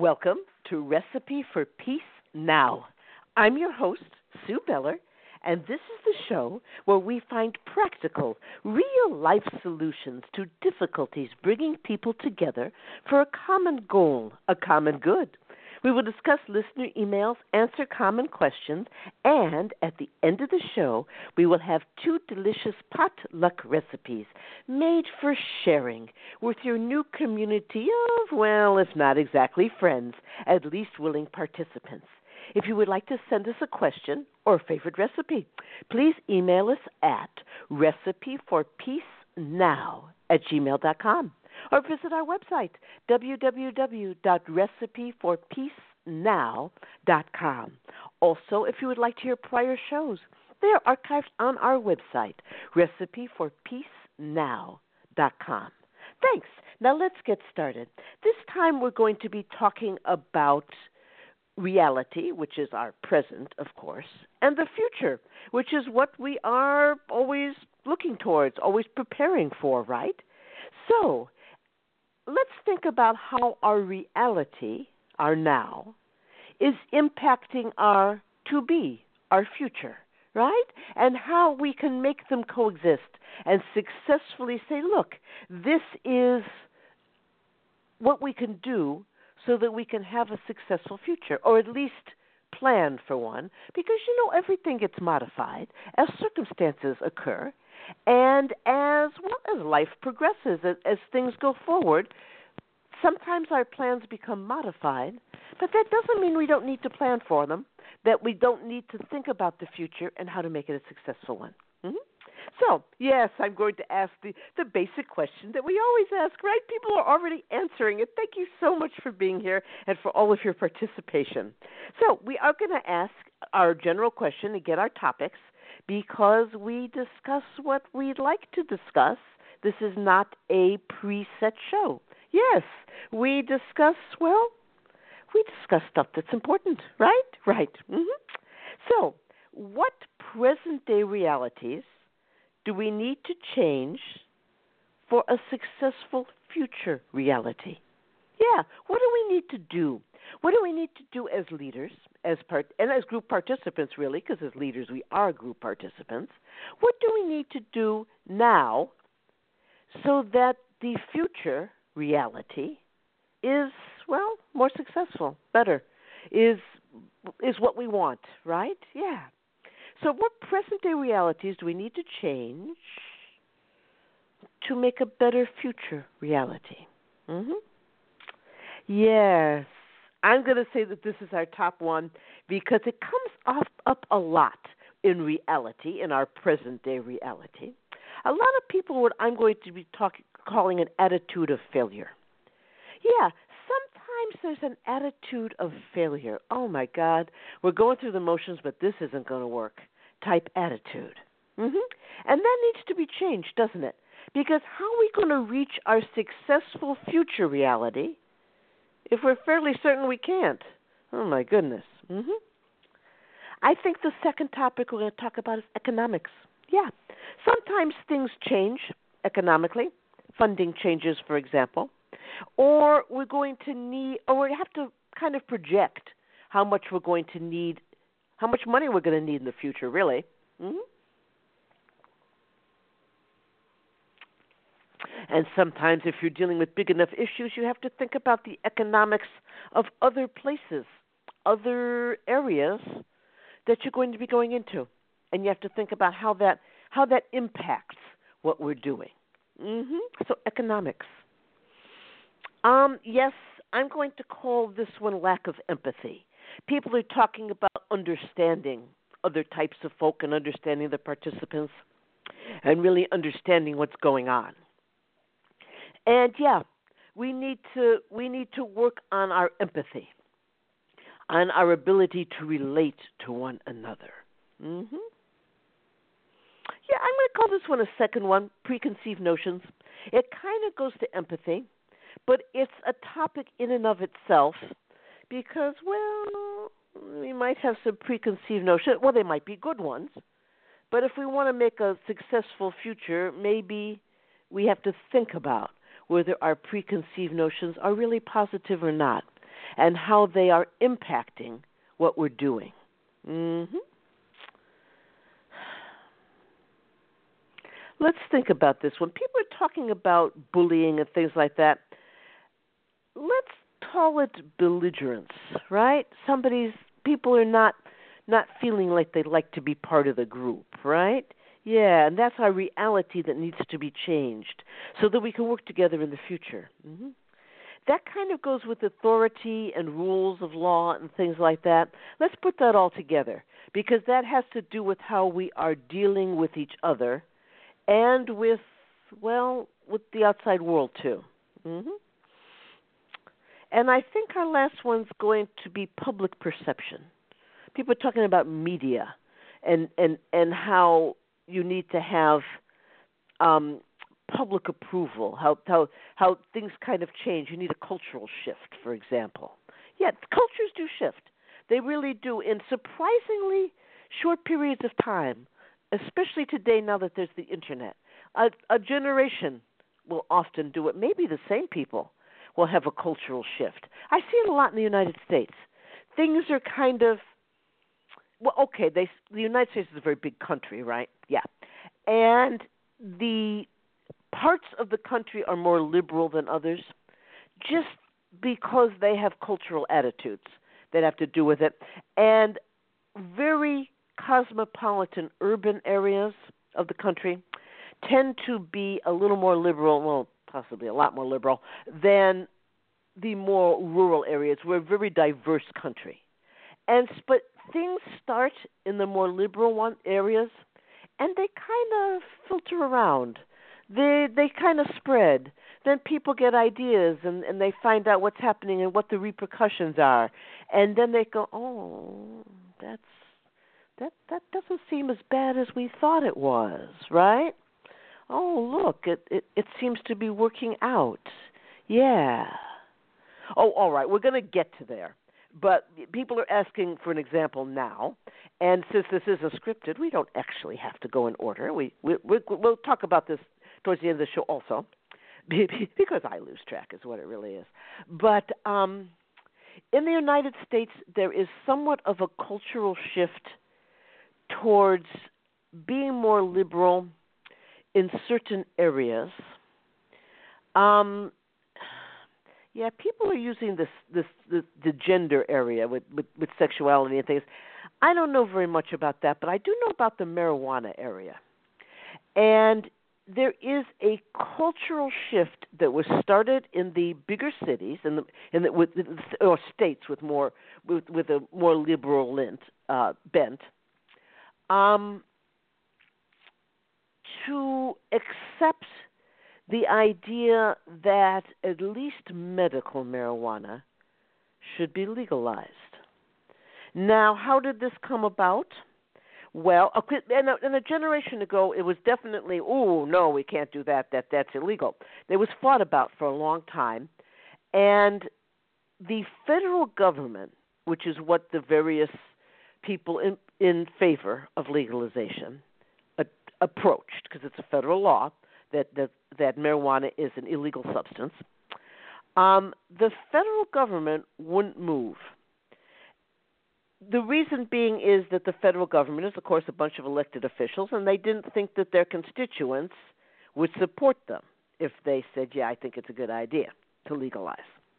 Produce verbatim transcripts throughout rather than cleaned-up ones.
Welcome to Recipe for Peace Now. I'm your host, Sue Beller, and this is the show where we find practical, real-life solutions to difficulties bringing people together for a common goal, a common good. We will discuss listener emails, answer common questions, and at the end of the show, we will have two delicious potluck recipes made for sharing with your new community of, well, if not exactly friends, at least willing participants. If you would like to send us a question or a favorite recipe, please email us at recipeforpeacenow at gmail dot com. Or visit our website, w w w dot recipe for peace now dot com. Also, if you would like to hear prior shows, they are archived on our website, recipe for peace now dot com. Thanks. Now let's get started. This time we're going to be talking about reality, which is our present, of course, and the future, which is what we are always looking towards, always preparing for, right? So, let's think about how our reality, our now, is impacting our to be, our future, right? And how we can make them coexist and successfully say, look, this is what we can do so that we can have a successful future, or at least plan for one, because, you know, everything gets modified as circumstances occur. And as well as life progresses, as, as things go forward, sometimes our plans become modified, but that doesn't mean we don't need to plan for them, that we don't need to think about the future and how to make it a successful one. Mm-hmm. So, yes, I'm going to ask the, the basic question that we always ask, right? People are already answering it. Thank you so much for being here and for all of your participation. So we are going to ask our general question and get our topics, because we discuss what we'd like to discuss. This is not a preset show. Yes, we discuss, well, we discuss stuff that's important, right? Right. Mm-hmm. So, what present-day realities do we need to change for a successful future reality? Yeah, what do we need to do? What do we need to do as leaders, as part, and as group participants, really, because as leaders we are group participants? What do we need to do now so that the future reality is, well, more successful, better, is is what we want, right? Yeah. So what present-day realities do we need to change to make a better future reality? Mm-hmm. Yes. I'm going to say that this is our top one because it comes off, up a lot in reality, in our present-day reality. A lot of people, what I'm going to be talking, calling an attitude of failure. Yeah, sometimes there's an attitude of failure. Oh, my God, we're going through the motions, but this isn't going to work type attitude. Mm-hmm. And that needs to be changed, doesn't it? Because how are we going to reach our successful future reality if we're fairly certain we can't? Oh, my goodness. Mm-hmm. I think the second topic we're going to talk about is economics. Yeah. Sometimes things change economically. Funding changes, for example. Or we're going to need, or we have to kind of project how much we're going to need, how much money we're going to need in the future, really. Mm-hmm. And sometimes if you're dealing with big enough issues, you have to think about the economics of other places, other areas that you're going to be going into. And you have to think about how that how that impacts what we're doing. Mm-hmm. So economics. Um, yes, I'm going to call this one lack of empathy. People are talking about understanding other types of folk and understanding the participants and really understanding what's going on. And yeah, we need to we need to work on our empathy, on our ability to relate to one another. Mm-hmm. Yeah, I'm going to call this one a second one, preconceived notions. It kind of goes to empathy, but it's a topic in and of itself because, well, we might have some preconceived notions. Well, they might be good ones, but if we want to make a successful future, maybe we have to think about whether our preconceived notions are really positive or not. and how they are impacting what we're doing. Mm-hmm. Let's think about this. When people are talking about bullying and things like that, let's call it belligerence, right? Somebody's people are not not feeling like they like to be part of the group, right? Yeah, and that's our reality that needs to be changed so that we can work together in the future. Mm-hmm. That kind of goes with authority and rules of law and things like that. Let's put that all together because that has to do with how we are dealing with each other and with, well, with the outside world too. Mm-hmm. And I think our last one's going to be public perception. People are talking about media and, and, and how you need to have um, public approval, how, how how things kind of change. You need a cultural shift, for example. Yeah, cultures do shift. They really do in surprisingly short periods of time, especially today now that there's the Internet. A, a generation will often do it. Maybe the same people will have a cultural shift. I see it a lot in the United States. Things are kind of, well, okay, they, the United States is a very big country, right? Yeah. And the parts of the country are more liberal than others just because they have cultural attitudes that have to do with it. And very cosmopolitan urban areas of the country tend to be a little more liberal, well, possibly a lot more liberal, than the more rural areas. We're a very diverse country. And but things start in the more liberal one areas, and they kind of filter around. They they kind of spread. Then people get ideas, and, and they find out what's happening and what the repercussions are. And then they go, oh, that's that that doesn't seem as bad as we thought it was, right? Oh, look, it, it, it seems to be working out. Yeah. Oh, all right, we're going to get to there. But people are asking for an example now, and since this isn't scripted, we don't actually have to go in order. We, we, we, we'll talk about this towards the end of the show also, because I lose track is what it really is. But um, in the United States, there is somewhat of a cultural shift towards being more liberal in certain areas. Um, yeah, people are using this, this, this the gender area with, with, with sexuality and things. I don't know very much about that, but I do know about the marijuana area. And there is a cultural shift that was started in the bigger cities, in the, in the with or states with more with, with a more liberal lent, uh, bent. Um, to accept the idea that at least medical marijuana should be legalized. Now, how did this come about? Well, and a, and a generation ago, it was definitely, oh, no, we can't do that, that that's illegal. It was fought about for a long time, and the federal government, which is what the various people in, in favor of legalization approached, because it's a federal law that, that, that marijuana is an illegal substance, um, the federal government wouldn't move. The reason being is that the federal government is, of course, a bunch of elected officials, and they didn't think that their constituents would support them if they said, yeah, I think it's a good idea to legalize.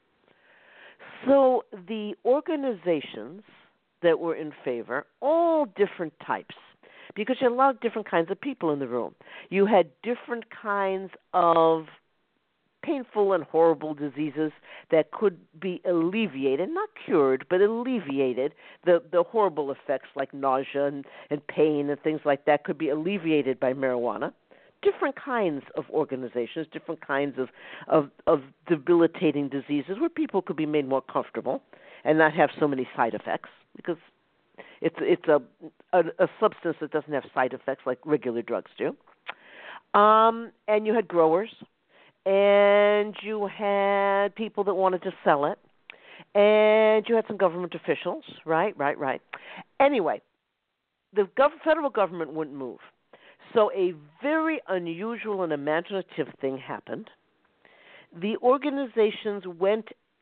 So the organizations that were in favor, all different types, because you had a lot of different kinds of people in the room. You had different kinds of painful and horrible diseases that could be alleviated, not cured, but alleviated. The, the horrible effects like nausea and, and pain and things like that could be alleviated by marijuana. Different kinds of organizations, different kinds of, of, of debilitating diseases where people could be made more comfortable and not have so many side effects, because It's it's a, a a substance that doesn't have side effects like regular drugs do. Um, and you had growers, and you had people that wanted to sell it, and you had some government officials, right, right, right. Anyway, the gov- federal government wouldn't move. So a very unusual and imaginative thing happened. The organizations went and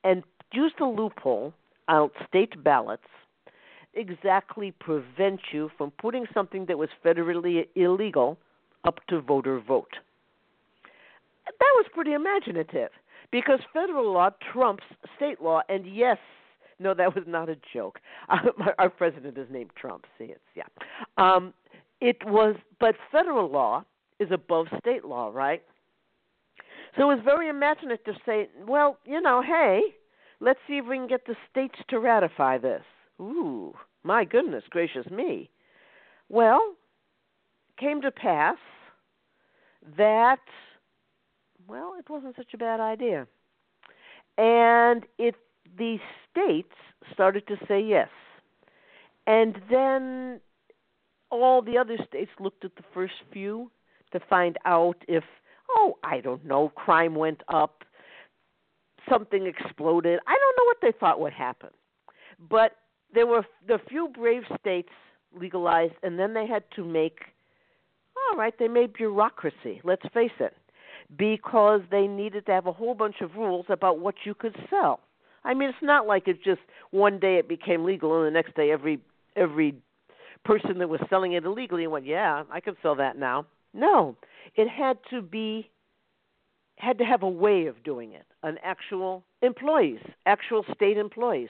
used a loophole on state ballots exactly prevent you from putting something that was federally illegal up to voter vote. That was pretty imaginative because federal law trumps state law, and yes, no, that was not a joke. Uh, our president is named Trump. See, it's yeah. Um, it was, but federal law is above state law, right? So it was very imaginative to say, well, you know, hey, let's see if we can get the states to ratify this. Ooh, my goodness gracious me. Well, came to pass that, well, it wasn't such a bad idea. And it the states started to say yes. And then all the other states looked at the first few to find out if, oh, I don't know, crime went up, something exploded. I don't know what they thought would happen. But there were the few brave states legalized, and then they had to make, all right, they made bureaucracy, let's face it, because they needed to have a whole bunch of rules about what you could sell. I mean, it's not like it's just one day it became legal and the next day every every person that was selling it illegally went, yeah, I can sell that now. No, it had to be, had to have a way of doing it, an actual employees, actual state employees,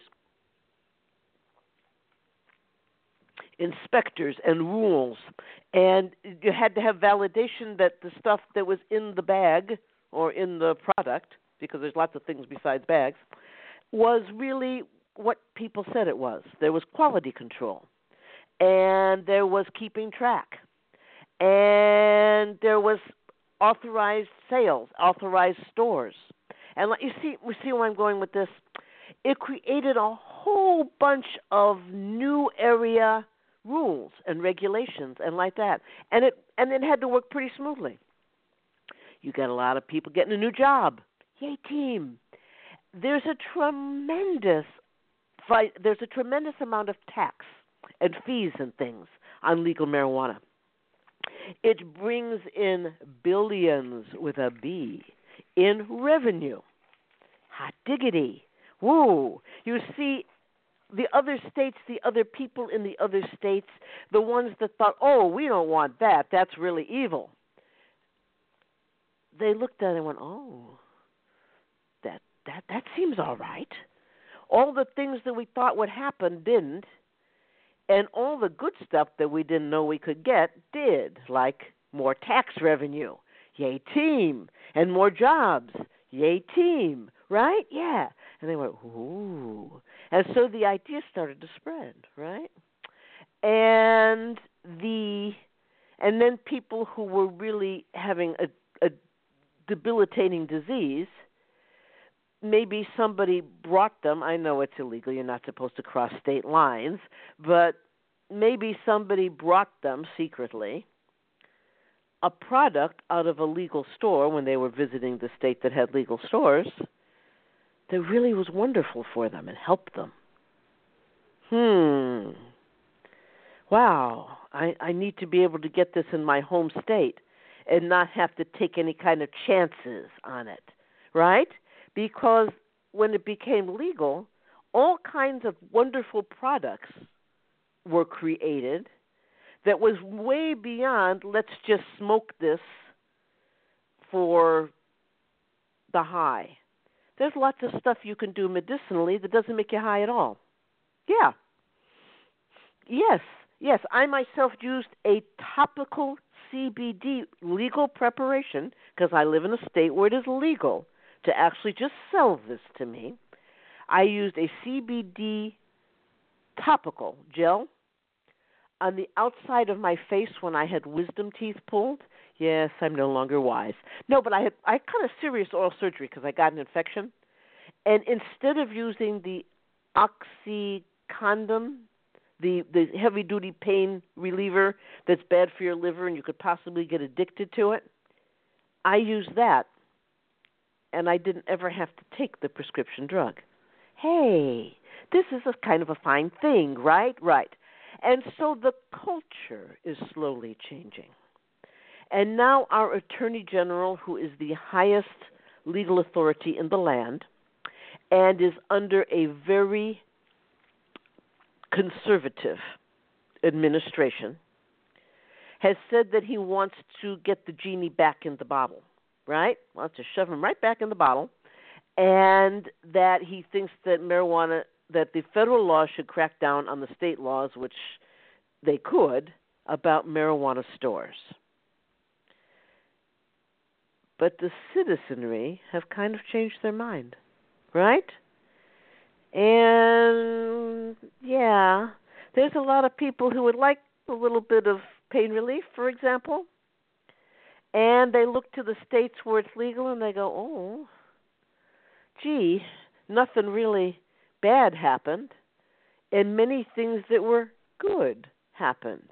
inspectors and rules, and you had to have validation that the stuff that was in the bag or in the product, because there's lots of things besides bags, was really what people said it was. There was quality control, and there was keeping track, and there was authorized sales, authorized stores. And you see, we see where I'm going with this. It created a whole bunch of new area rules and regulations and like that, and it and it had to work pretty smoothly. You got a lot of people getting a new job. Yay, team! There's a tremendous fight. There's a tremendous amount of tax and fees and things on legal marijuana. It brings in billions with a B in revenue. Hot diggity. Woo. You see, the other states, the other people in the other states, the ones that thought, oh, we don't want that, that's really evil. They looked at it and went, oh, that that that seems all right. All the things that we thought would happen didn't, and all the good stuff that we didn't know we could get did, like more tax revenue, yay team, and more jobs, yay team, right? Yeah. And they went, ooh. And so the idea started to spread, right? And the and then people who were really having a, a debilitating disease, maybe somebody brought them. I know it's illegal. You're not supposed to cross state lines. But maybe somebody brought them secretly a product out of a legal store when they were visiting the state that had legal stores that really was wonderful for them and helped them. Hmm. Wow. I, I need to be able to get this in my home state and not have to take any kind of chances on it, right? Because when it became legal, all kinds of wonderful products were created that was way beyond let's just smoke this for the high. There's lots of stuff you can do medicinally that doesn't make you high at all. Yeah. Yes, yes. I myself used a topical C B D legal preparation because I live in a state where it is legal to actually just sell this to me. I used a C B D topical gel on the outside of my face when I had wisdom teeth pulled. Yes, I'm no longer wise. No, but I had I had kind of serious oral surgery because I got an infection. And instead of using the oxycondom, the, the heavy-duty pain reliever that's bad for your liver and you could possibly get addicted to it, I used that, and I didn't ever have to take the prescription drug. Hey, this is a kind of a fine thing, right? Right. And so the culture is slowly changing. And now our Attorney General, who is the highest legal authority in the land, and is under a very conservative administration, has said that he wants to get the genie back in the bottle, right? Wants to shove him right back in the bottle, and that he thinks that marijuana, that the federal law should crack down on the state laws, which they could, about marijuana stores. But the citizenry have kind of changed their mind, right? And, yeah, there's a lot of people who would like a little bit of pain relief, for example, and they look to the states where it's legal and they go, oh, gee, nothing really bad happened, and many things that were good happened.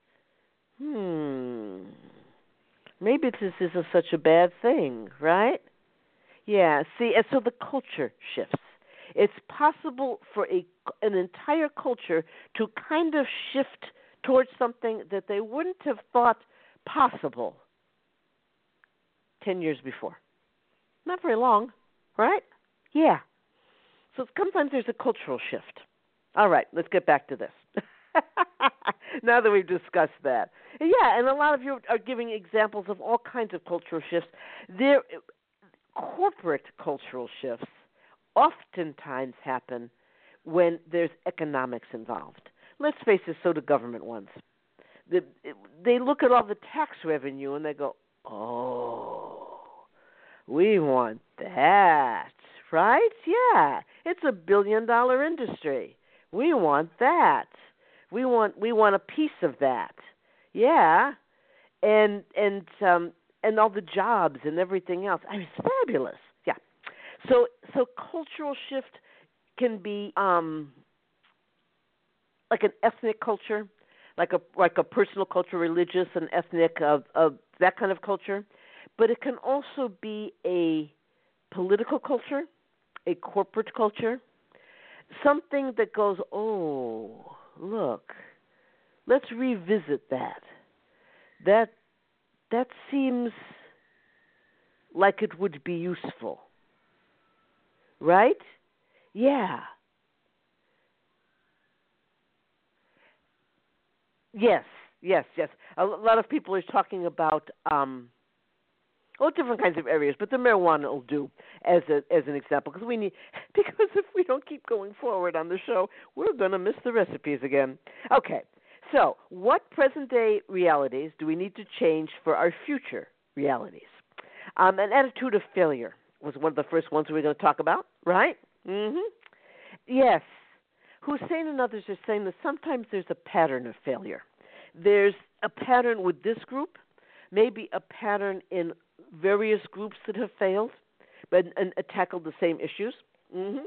Hmm, maybe this isn't such a bad thing, right? Yeah, see, and so the culture shifts. It's possible for a, an entire culture to kind of shift towards something that they wouldn't have thought possible ten years before. Not very long, right? Yeah. So sometimes there's a cultural shift. All right, let's get back to this. Now that we've discussed that. Yeah, and a lot of you are giving examples of all kinds of cultural shifts. There, corporate cultural shifts oftentimes happen when there's economics involved. Let's face it, so do government ones. They, they look at all the tax revenue and they go, oh, we want that, right? Yeah, it's a billion-dollar industry. We want that. We want we want a piece of that. Yeah, and and um, and all the jobs and everything else. I mean, it's fabulous. Yeah. So so cultural shift can be um, like an ethnic culture, like a like a personal culture, religious and ethnic of of that kind of culture, but it can also be a political culture, a corporate culture, something that goes, oh, look, let's revisit that. That that seems like it would be useful, right? Yeah. Yes, yes, yes. A lot of people are talking about um, all different kinds of areas, but the marijuana will do as a, as an example because we need because if we don't keep going forward on the show, we're going to miss the recipes again. Okay, so what present day realities do we need to change for our future realities? Um, an attitude of failure was one of the first ones we were going to talk about, right? Mm-hmm. Yes. Hussein and others are saying that sometimes there's a pattern of failure. There's a pattern with this group, maybe a pattern in various groups that have failed, but and, and tackled the same issues. Mm-hmm.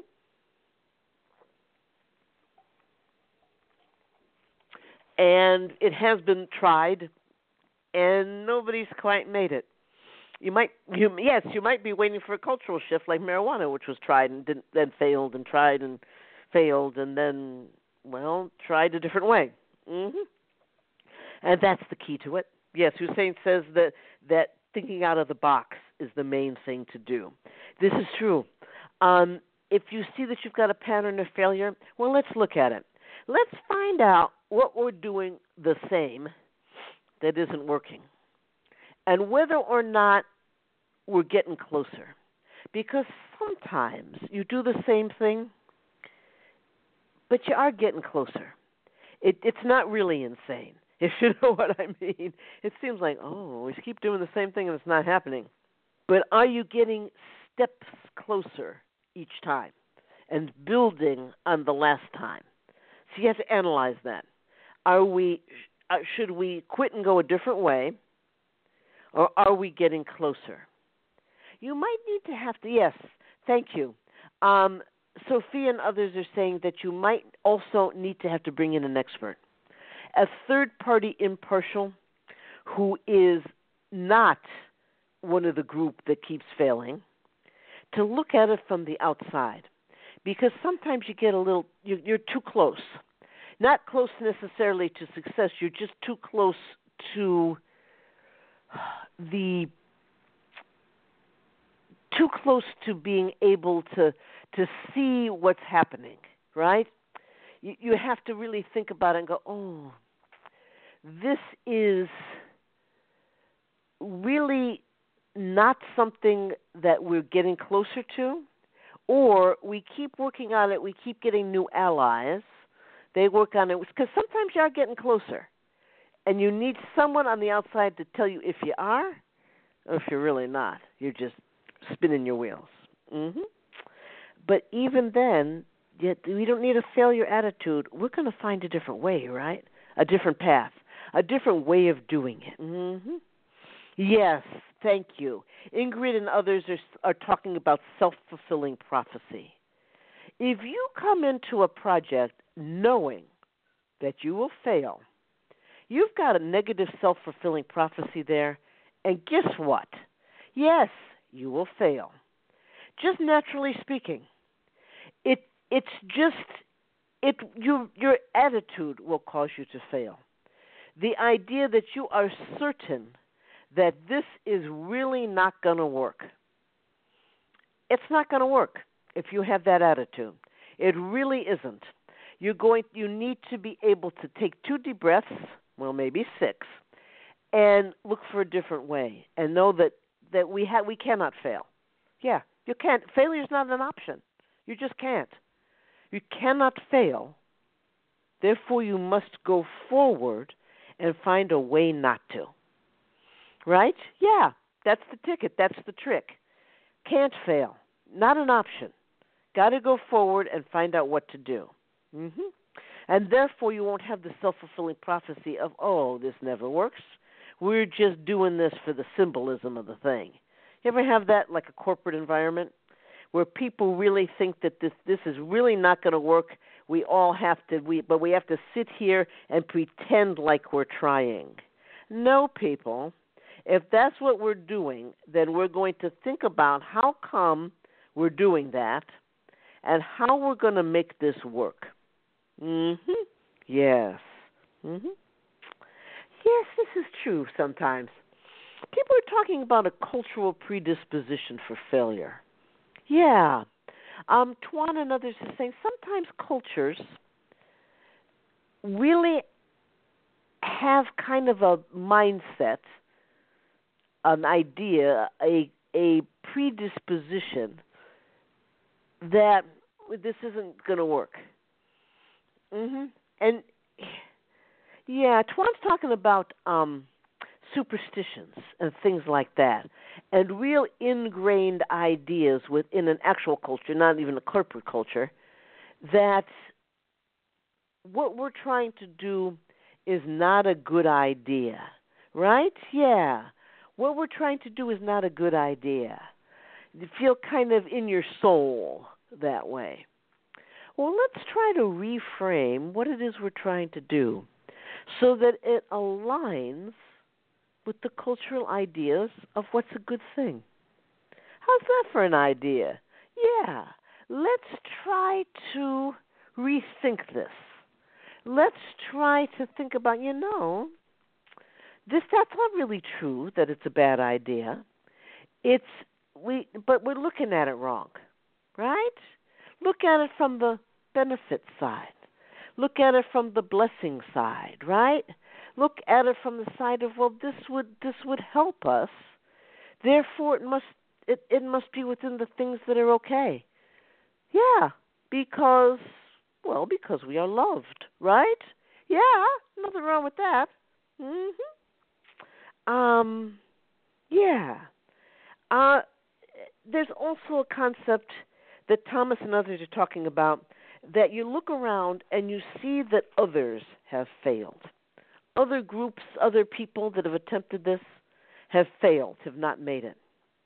And it has been tried, and nobody's quite made it. You might, you, yes, you might be waiting for a cultural shift like marijuana, which was tried and didn't, then failed and tried and failed, and then, well, tried a different way. Mm-hmm. And that's the key to it. Yes, Hussein says that that thinking out of the box is the main thing to do. This is true. Um, if you see that you've got a pattern of failure, well, let's look at it. Let's find out what we're doing the same that isn't working, and whether or not we're getting closer. Because sometimes you do the same thing, but you are getting closer. It, it's not really insane, if you know what I mean. It seems like, oh, we keep doing the same thing and it's not happening. But are you getting steps closer each time and building on the last time? So you have to analyze that. Are we? Uh, should we quit and go a different way, or are we getting closer? You might need to have to, yes, thank you. Um, Sophia and others are saying that you might also need to have to bring in an expert, a third-party impartial who is not one of the group that keeps failing, to look at it from the outside. Because sometimes you get a little, you're, you're too close. Not close necessarily to success, you're just too close to the too close to being able to to see what's happening, right? You, you have to really think about it and go, oh, this is really not something that we're getting closer to, or we keep working on it, we keep getting new allies, they work on it, because sometimes you are getting closer, and you need someone on the outside to tell you if you are or if you're really not. You're just spinning your wheels. Mm-hmm. But even then, yet we don't need a failure attitude. We're going to find a different way, right? A different path, a different way of doing it. Mm-hmm. Yes, thank you. Ingrid and others are, are talking about self-fulfilling prophecy. If you come into a project knowing that you will fail, you've got a negative self-fulfilling prophecy there, and guess what? Yes, you will fail. Just naturally speaking, it it's just it you your attitude will cause you to fail. The idea that you are certain that this is really not going to work. It's not going to work if you have that attitude. It really isn't. You're going you need to be able to take two deep breaths, well maybe six, and look for a different way and know that, that we ha- we cannot fail. Yeah, you can't. Failure is not an option. You just can't. You cannot fail. Therefore, you must go forward and find a way not to. Right? Yeah, that's the ticket. That's the trick. Can't fail. Not an option. Got to go forward and find out what to do. Mm-hmm. And therefore, you won't have the self-fulfilling prophecy of, oh, this never works. We're just doing this for the symbolism of the thing. You ever have that, like a corporate environment, where people really think that this this is really not going to work? We all have to, we but we have to sit here and pretend like we're trying. No, people. If that's what we're doing, then we're going to think about how come we're doing that and how we're going to make this work. Mm-hmm. Yes. Mm-hmm. Yes, this is true sometimes. People are talking about a cultural predisposition for failure. Yeah. Um, Tuan and others are saying sometimes cultures really have kind of a mindset, an idea, a a predisposition that this isn't going to work. Mm-hmm. And yeah, Tuan's talking about um, superstitions and things like that, and real ingrained ideas within an actual culture, not even a corporate culture, that what we're trying to do is not a good idea, right? Yeah. What we're trying to do is not a good idea. You feel kind of in your soul that way. Well, let's try to reframe what it is we're trying to do so that it aligns with the cultural ideas of what's a good thing. How's that for an idea? Yeah, let's try to rethink this. Let's try to think about, you know, this that's not really true that it's a bad idea. It's we but we're looking at it wrong. Right? Look at it from the benefit side. Look at it from the blessing side, right? Look at it from the side of, well, this would this would help us. Therefore, it must it, it must be within the things that are okay. Yeah, because, well, because we are loved, right? Yeah, nothing wrong with that. Mm-hmm. Um, yeah. Uh, there's also a concept that Thomas and others are talking about, that you look around and you see that others have failed. Other groups, other people that have attempted this have failed, have not made it.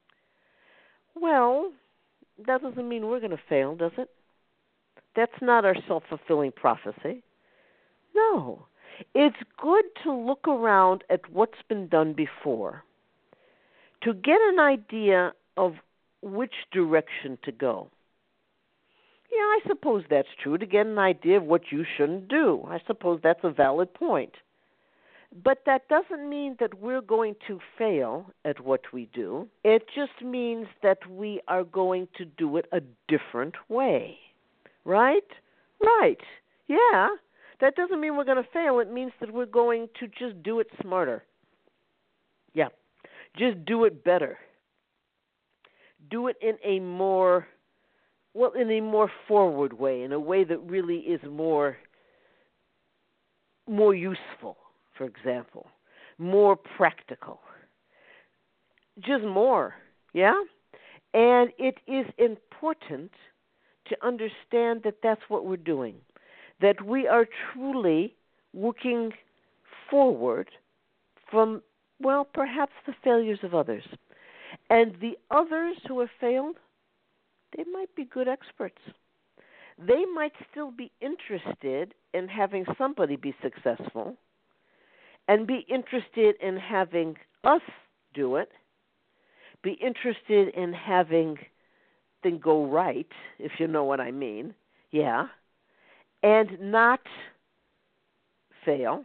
Well, that doesn't mean we're going to fail, does it? That's not our self-fulfilling prophecy. No. It's good to look around at what's been done before to get an idea of which direction to go. Yeah, I suppose that's true, to get an idea of what you shouldn't do. I suppose that's a valid point. But that doesn't mean that we're going to fail at what we do. It just means that we are going to do it a different way. Right? Right. Yeah. That doesn't mean we're going to fail. It means that we're going to just do it smarter. Yeah. Just do it better. Do it in a more, well, in a more forward way, in a way that really is more, more useful, for example, more practical. Just more, yeah? And it is important to understand that that's what we're doing, that we are truly working forward from, well, perhaps the failures of others. And the others who have failed, they might be good experts. They might still be interested in having somebody be successful and be interested in having us do it, be interested in having things go right, if you know what I mean, yeah, and not fail.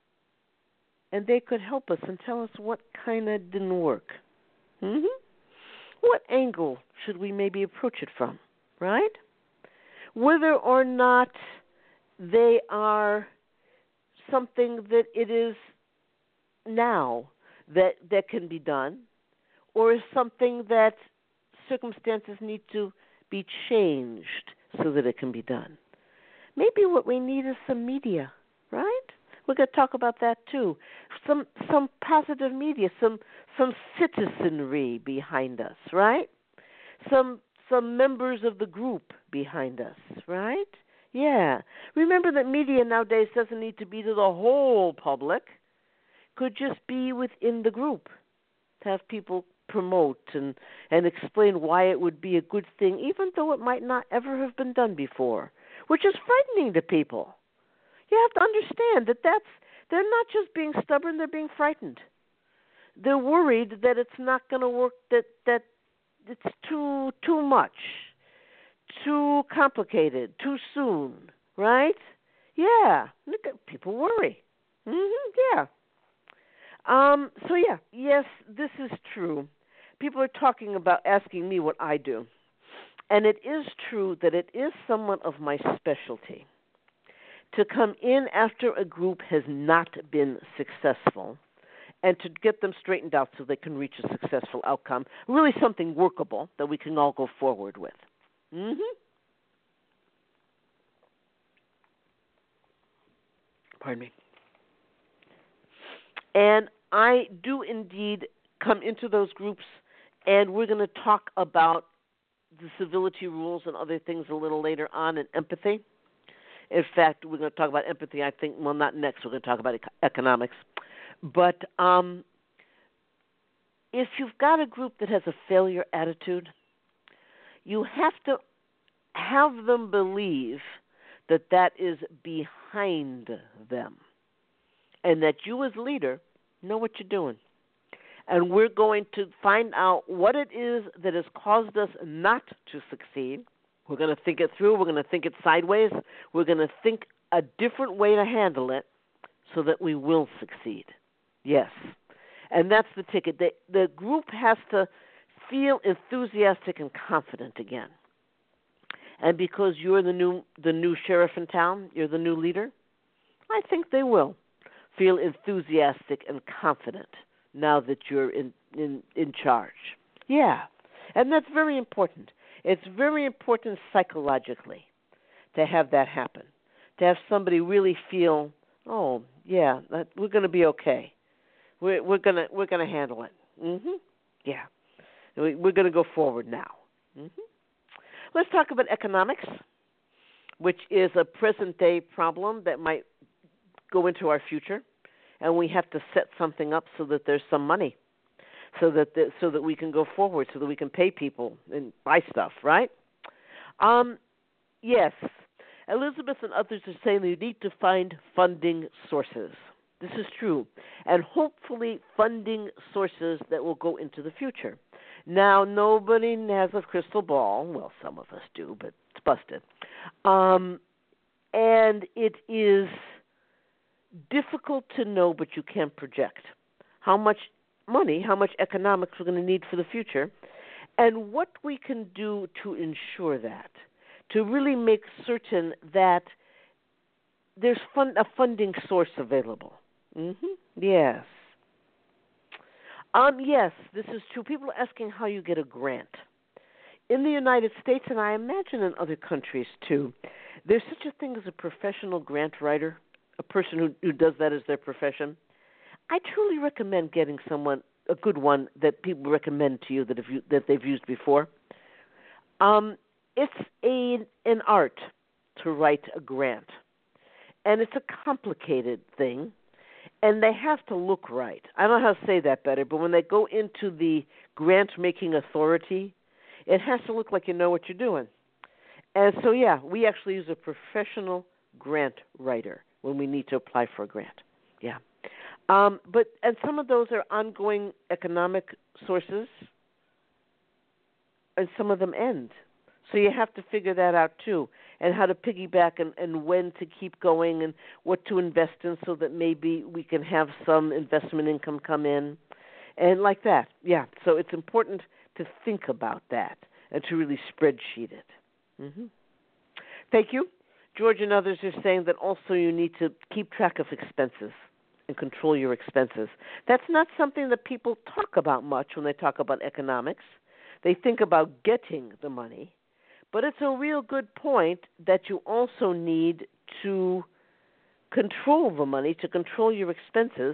And they could help us and tell us what kind of didn't work. Mm-hmm. What angle should we maybe approach it from, right? Whether or not they are something that it is now that that can be done, or is something that circumstances need to be changed so that it can be done. Maybe what we need is some media, right? We're going to talk about that too. Some some positive media, some some citizenry behind us, right? Some some members of the group behind us, right? Yeah. Remember that media nowadays doesn't need to be to the whole public. Could just be within the group. To have people promote and, and explain why it would be a good thing, even though it might not ever have been done before, which is frightening to people. You have to understand that that's, they're not just being stubborn, they're being frightened. They're worried that it's not going to work, that, that it's too too much, too complicated, too soon, right? Yeah, people worry. Mm-hmm, yeah. Um, so, yeah, yes, this is true. People are talking about asking me what I do. And it is true that it is somewhat of my specialty to come in after a group has not been successful and to get them straightened out so they can reach a successful outcome, really something workable that we can all go forward with. Mm-hmm. Pardon me. And I do indeed come into those groups, and we're going to talk about the civility rules and other things a little later on, and empathy. In fact, we're going to talk about empathy, I think, well, not next. We're going to talk about ec- economics. But um, if you've got a group that has a failure attitude, you have to have them believe that that is behind them and that you as leader know what you're doing. And we're going to find out what it is that has caused us not to succeed. We're going to think it through. We're going to think it sideways. We're going to think a different way to handle it so that we will succeed. Yes. And that's the ticket. The, the group has to feel enthusiastic and confident again. And because you're the new the new sheriff in town, you're the new leader, I think they will feel enthusiastic and confident now that you're in, in, in charge. Yeah. And that's very important. It's very important psychologically to have that happen, to have somebody really feel, oh, yeah, that, we're going to be okay. We're, we're going to we're going to handle it. Mm-hmm. Yeah. We, we're going to go forward now. Mm-hmm. Let's talk about economics, which is a present-day problem that might go into our future, and we have to set something up so that there's some money, so that the, so that we can go forward, so that we can pay people and buy stuff, right? Um, yes, Elizabeth and others are saying they need to find funding sources. This is true, and hopefully funding sources that will go into the future. Now, nobody has a crystal ball. Well, some of us do, but it's busted. Um, and it is difficult to know, but you can project how much money, how much economics we're going to need for the future, and what we can do to ensure that, to really make certain that there's fund, a funding source available. Mm-hmm. Yes. Um, yes, this is true. People are asking how you get a grant. In the United States, and I imagine in other countries too, there's such a thing as a professional grant writer, a person who, who does that as their profession. I truly recommend getting someone, a good one that people recommend to you that have you, that they've used before. Um, it's a an art to write a grant, and it's a complicated thing. And they have to look right. I don't know how to say that better, but when they go into the grant-making authority, it has to look like you know what you're doing. And so, yeah, we actually use a professional grant writer when we need to apply for a grant. Yeah. Um, but and some of those are ongoing economic sources, and some of them end. So you have to figure that out too, and how to piggyback and, and when to keep going and what to invest in so that maybe we can have some investment income come in and like that. Yeah, so it's important to think about that and to really spreadsheet it. Mm-hmm. Thank you. George and others are saying that also you need to keep track of expenses and control your expenses. That's not something that people talk about much when they talk about economics. They think about getting the money. But it's a real good point that you also need to control the money, to control your expenses,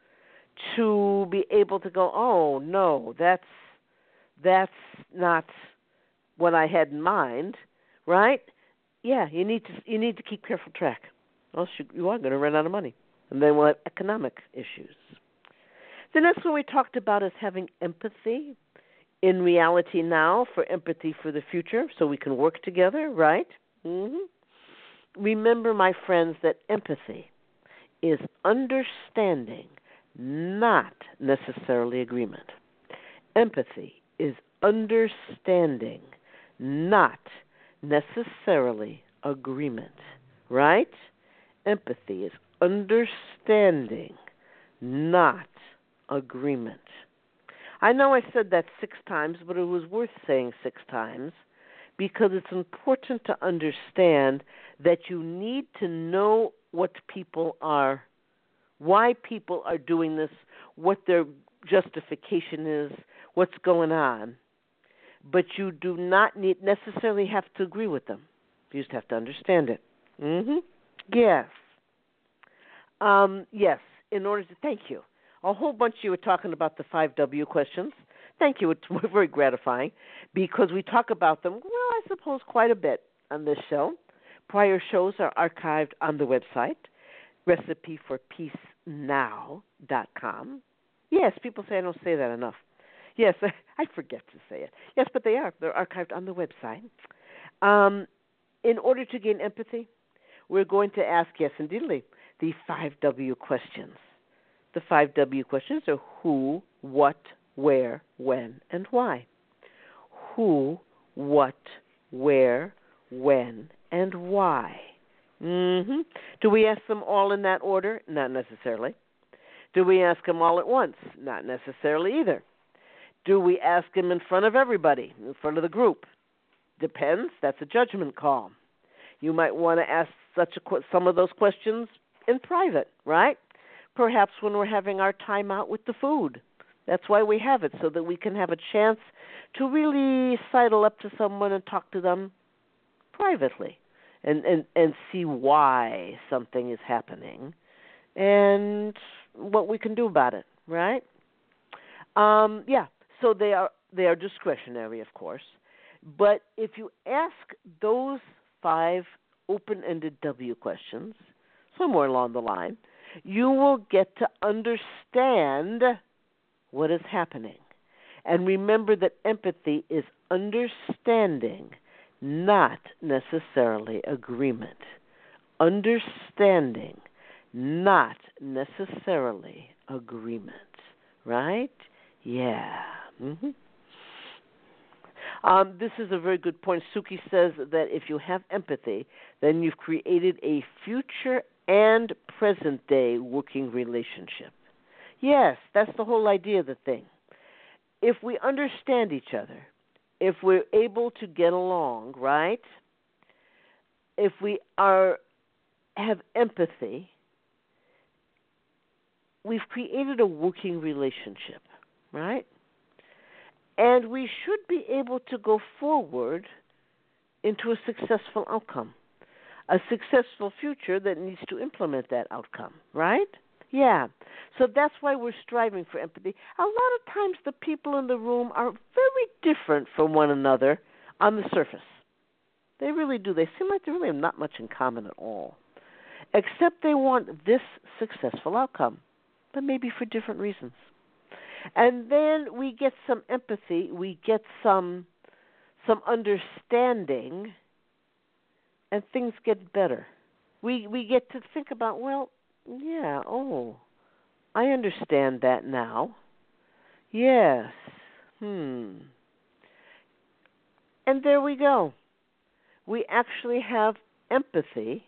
to be able to go, oh, no, that's that's not what I had in mind, right? Yeah, you need to you need to keep careful track. Else you, you are going to run out of money. And then we'll have economic issues. The next one we talked about is having empathy. In reality now, for empathy for the future, so we can work together, right? Mm-hmm. Remember, my friends, that empathy is understanding, not necessarily agreement. Empathy is understanding, not necessarily agreement, right? Empathy is understanding, not agreement. I know I said that six times, but it was worth saying six times because it's important to understand that you need to know what people are, why people are doing this, what their justification is, what's going on. But you do not need necessarily have to agree with them. You just have to understand it. Mm-hmm. Yes. Um, yes, in order to, thank you. A whole bunch of you were talking about the five W questions. Thank you. It's very gratifying because we talk about them, well, I suppose, quite a bit on this show. Prior shows are archived on the website, recipe for peace now dot com. Yes, people say I don't say that enough. Yes, I forget to say it. Yes, but they are. They're archived on the website. Um, in order to gain empathy, we're going to ask, yes, indeedly, the five W questions. The five W questions are who, what, where, when, and why. Who, what, where, when, and why. Mm-hmm. Do we ask them all in that order? Not necessarily. Do we ask them all at once? Not necessarily either. Do we ask them in front of everybody, in front of the group? Depends. That's a judgment call. You might want to ask such a, some of those questions in private, right? Perhaps when we're having our time out with the food. That's why we have it, so that we can have a chance to really sidle up to someone and talk to them privately and, and, and see why something is happening and what we can do about it, right? Um, yeah, so they are they are discretionary, of course. But if you ask those five open-ended W questions, somewhere along the line, you will get to understand what is happening. And remember that empathy is understanding, not necessarily agreement. Understanding, not necessarily agreement. Right? Yeah. Mm-hmm. Um, this is a very good point. Suki says that if you have empathy, then you've created a future and present day working relationship. Yes, that's the whole idea of the thing. If we understand each other, if we're able to get along, right? If we are have empathy, we've created a working relationship, right? And we should be able to go forward into a successful outcome, a successful future that needs to implement that outcome, right? Yeah. So that's why we're striving for empathy. A lot of times the people in the room are very different from one another on the surface. They really do. They seem like they really have not much in common at all, except they want this successful outcome, but maybe for different reasons. And then we get some empathy, we get some some understanding, and things get better. We we get to think about, well, yeah, oh, I understand that now. Yes. Hmm. And there we go. We actually have empathy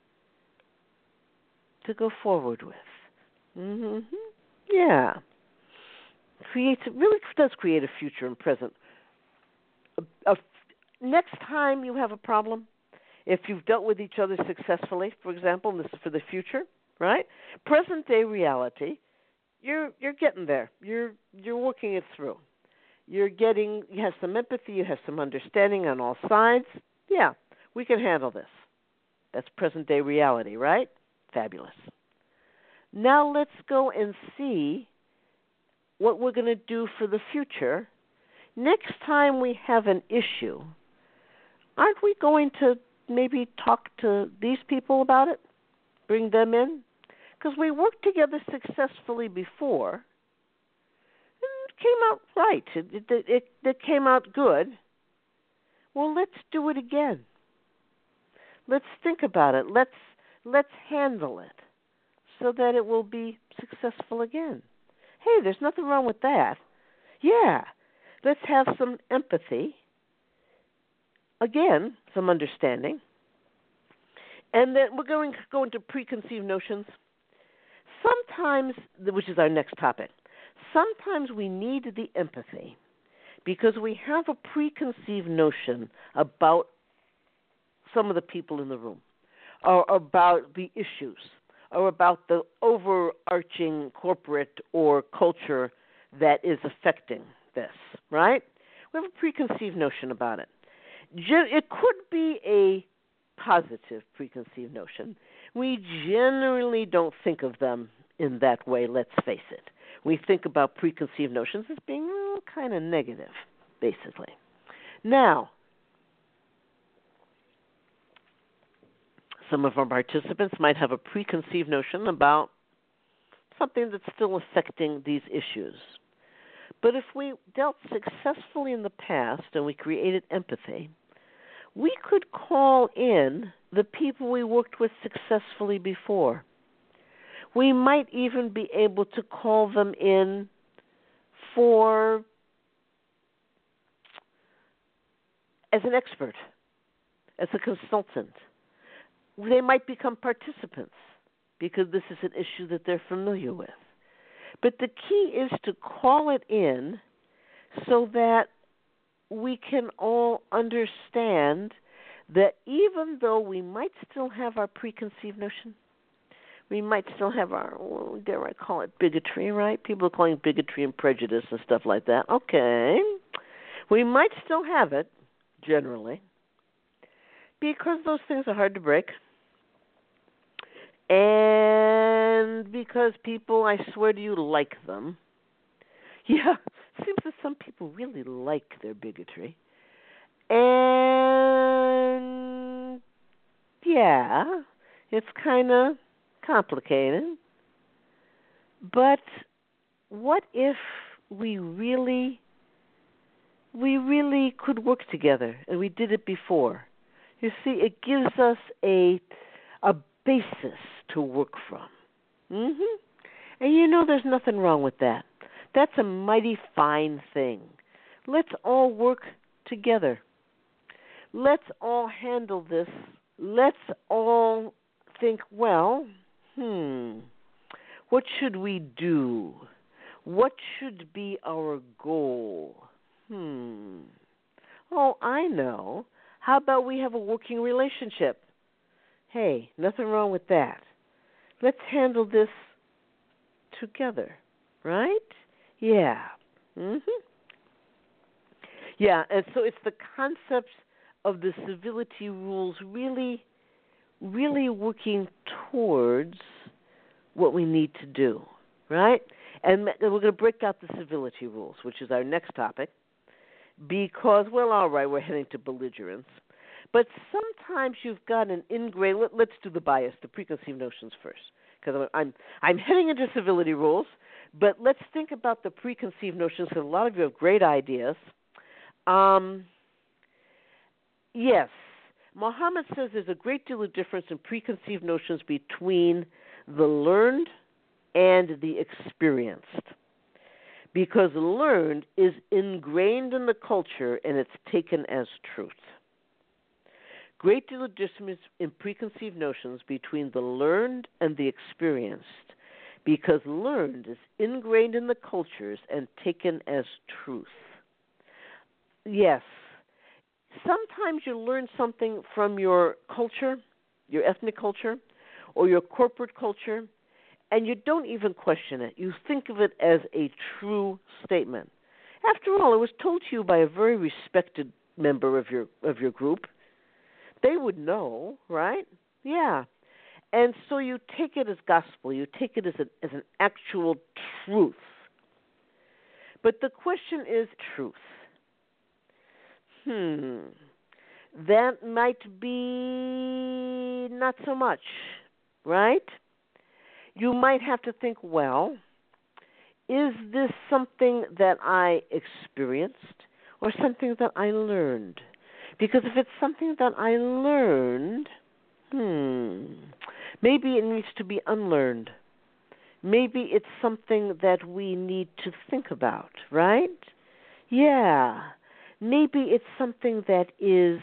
to go forward with. Mm-hmm. Yeah. Creates really does create a future and present. A, a, next time you have a problem, if you've dealt with each other successfully, for example, and this is for the future, right? Present day reality, you're you're getting there. You're you're working it through. You're getting you have some empathy, you have some understanding on all sides. Yeah, we can handle this. That's present day reality, right? Fabulous. Now let's go and see what we're going to do for the future. Next time we have an issue, aren't we going to maybe talk to these people about it? Bring them in? Because we worked together successfully before, and it came out right. It, it, it, it came out good. Well, let's do it again. Let's think about it. Let's let's handle it so that it will be successful again. Hey, there's nothing wrong with that. Yeah, let's have some empathy. Again, some understanding. And then we're going to go into preconceived notions. Sometimes, which is our next topic, sometimes we need the empathy because we have a preconceived notion about some of the people in the room or about the issues, or about the overarching corporate or culture that is affecting this, right? We have a preconceived notion about it. It could be a positive preconceived notion. We generally don't think of them in that way, let's face it. We think about preconceived notions as being well, kind of negative, basically. Now, some of our participants might have a preconceived notion about something that's still affecting these issues. But if we dealt successfully in the past and we created empathy, we could call in the people we worked with successfully before. We might even be able to call them in for as an expert, as a consultant. They might become participants because this is an issue that they're familiar with. But the key is to call it in so that we can all understand that even though we might still have our preconceived notion, we might still have our, well, dare I call it bigotry, right? People are calling bigotry and prejudice and stuff like that. Okay. We might still have it, generally, because those things are hard to break. And because people, I swear to you, like them. Yeah, it seems that some people really like their bigotry. And, yeah, it's kind of complicated. But what if we really, we really could work together, and we did it before? You see, it gives us a a basis to work from. Mm-hmm. And you know there's nothing wrong with that. That's a mighty fine thing. Let's all work together. Let's all handle this. Let's all think, well, hmm, what should we do? What should be our goal? Hmm. Oh, I know. How about we have a working relationship? Hey, nothing wrong with that. Let's handle this together, right? Yeah. Mhm. Yeah, and so it's the concept of the civility rules really really working towards what we need to do, right? And we're going to break out the civility rules, which is our next topic, because, well, all right, we're heading to belligerence. But sometimes you've got an ingrained, let, let's do the bias, the preconceived notions first, because I'm, I'm heading into civility rules, but let's think about the preconceived notions, because a lot of you have great ideas. Um, yes, Muhammad says there's a great deal of difference in preconceived notions between the learned and the experienced, because learned is ingrained in the culture and it's taken as truth. Great deal of difference in preconceived notions between the learned and the experienced, because learned is ingrained in the cultures and taken as truth. Yes, sometimes you learn something from your culture, your ethnic culture, or your corporate culture, and you don't even question it. You think of it as a true statement. After all, it was told to you by a very respected member of your of your group. They would know, right? Yeah. And so you take it as gospel. You take it as, a, as an actual truth. But the question is truth. Hmm. That might be not so much, right? You might have to think, well, is this something that I experienced or something that I learned? Because if it's something that I learned, hmm, maybe it needs to be unlearned. Maybe it's something that we need to think about, right? Yeah. Maybe it's something that is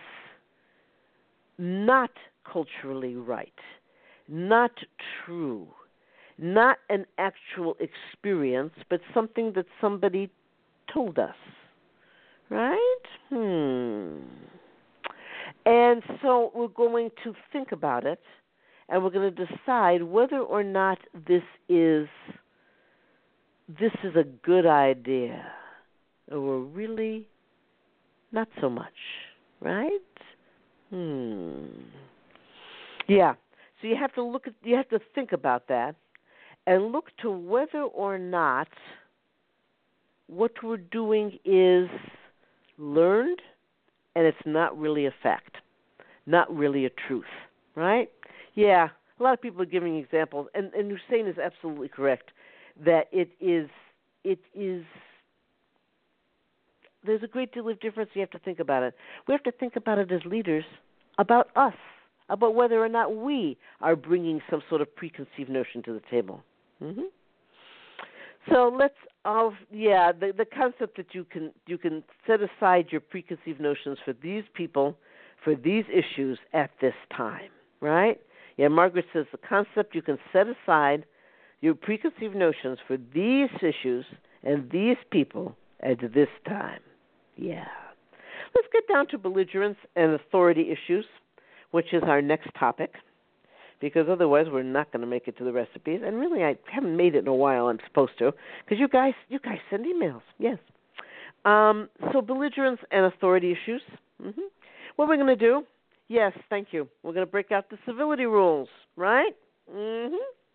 not culturally right, not true, not an actual experience, but something that somebody told us, right? Hmm. And so we're going to think about it, and we're going to decide whether or not this is this is a good idea, or really not so much, right? Hmm. Yeah. So you have to look at, you have to think about that, and look to whether or not what we're doing is learned, and it's not really a fact, not really a truth, right? Yeah, a lot of people are giving examples, and, and Hussein is absolutely correct that it is, it is, there's a great deal of difference. You have to think about it. We have to think about it as leaders, about us, about whether or not we are bringing some sort of preconceived notion to the table. Mm-hmm. So let's, uh, yeah, the the concept that you can you can set aside your preconceived notions for these people, for these issues at this time, right? Yeah, Margaret says the concept you can set aside your preconceived notions for these issues and these people at this time. Yeah. Let's get down to belligerence and authority issues, which is our next topic, because otherwise we're not going to make it to the recipes. And really, I haven't made it in a while. I'm supposed to, because you guys, you guys send emails. Yes. Um, so belligerence and authority issues. Mm-hmm. What we're going to do? Yes, thank you. We're going to break out the civility rules, right? Mm-hmm.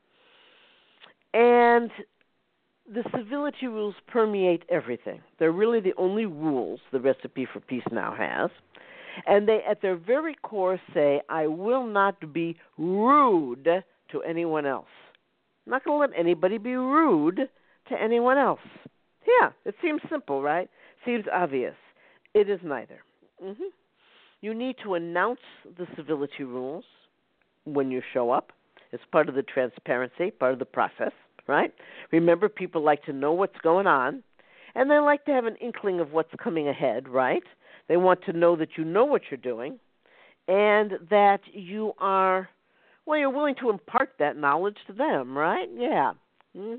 And the civility rules permeate everything. They're really the only rules the Recipe for Peace now has. And they, at their very core, say, I will not be rude to anyone else. I'm not going to let anybody be rude to anyone else. Yeah, it seems simple, right? Seems obvious. It is neither. Mm-hmm. You need to announce the civility rules when you show up. It's part of the transparency, part of the process, right? Remember, people like to know what's going on, and they like to have an inkling of what's coming ahead, right? They want to know that you know what you're doing and that you are, well, you're willing to impart that knowledge to them, right? Yeah. Mm-hmm.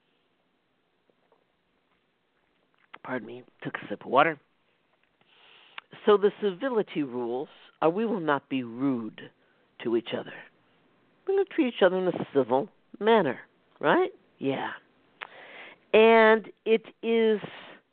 Pardon me, took a sip of water. So the civility rules are we will not be rude to each other. We're going to treat each other in a civil manner, right? Yeah. And it is,